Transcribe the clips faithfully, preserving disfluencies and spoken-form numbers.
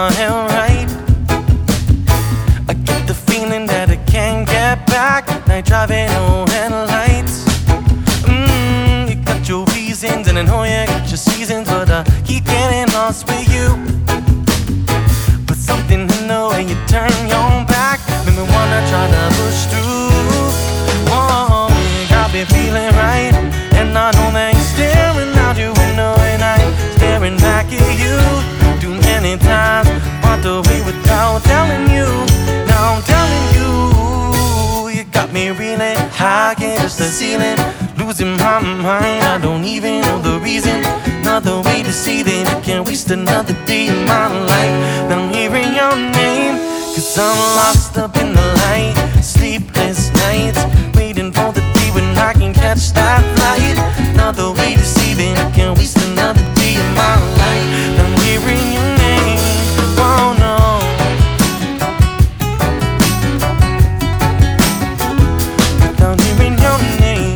my head right. I get the feeling that I can't get back. Night driving, no headlights. Mmm, you got your reasons, and I know you got your seasons, but I keep getting lost with you. But something in the way you turn your back made me wanna try to push through. Whoa, you got me feeling right, and I know that you're staring out your window and I'm staring back at you. Too many times, walked away without telling you. Now I'm telling you, you got me reeling high against the ceiling, losing my mind. I don't even know the reason. Another way to see that I can't waste another day of my life. Now I'm hearing your name, cause I'm lost up in the light. Sleepless nights, waiting for the day when I can catch that flight. Another way to see that I can't waste another day of my life. Now I'm hearing your name, oh no. Without hearing your name.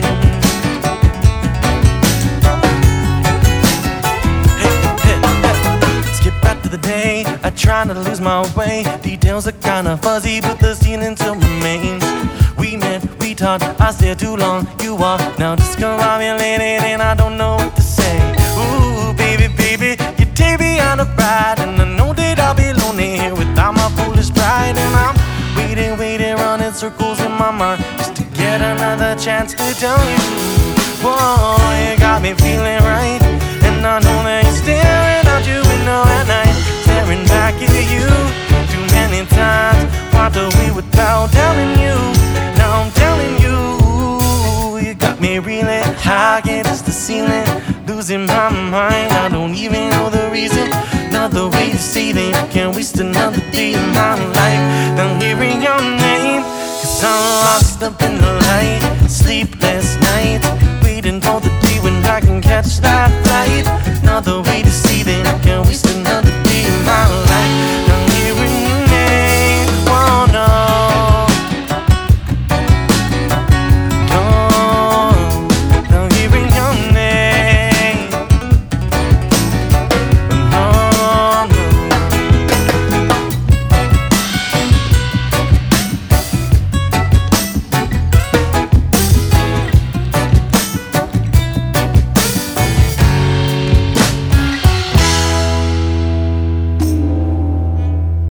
The day I try not to lose my way. Details are kinda fuzzy, but the scene still remains. We met, we talked, I stayed too long. You are now discombobulated and I don't know what to say. Ooh, baby, baby, you take me out of pride, and I know that I'll be lonely here without my foolish pride. And I'm waiting, waiting, running circles in my mind just to get another chance to tell you. Whoa, you got me feeling right, and I know that you're staring out your window at night, staring back at you. Too many times, walked away without telling you. Now I'm telling you, you got me reeling high against the ceiling, losing my mind. I don't even know the reason. Another way to say that I can't waste another day of my life. Now I'm hearing your name, cause I'm lost up in the light. Sleepless nights, waiting for the day when I can catch that flight. Another way to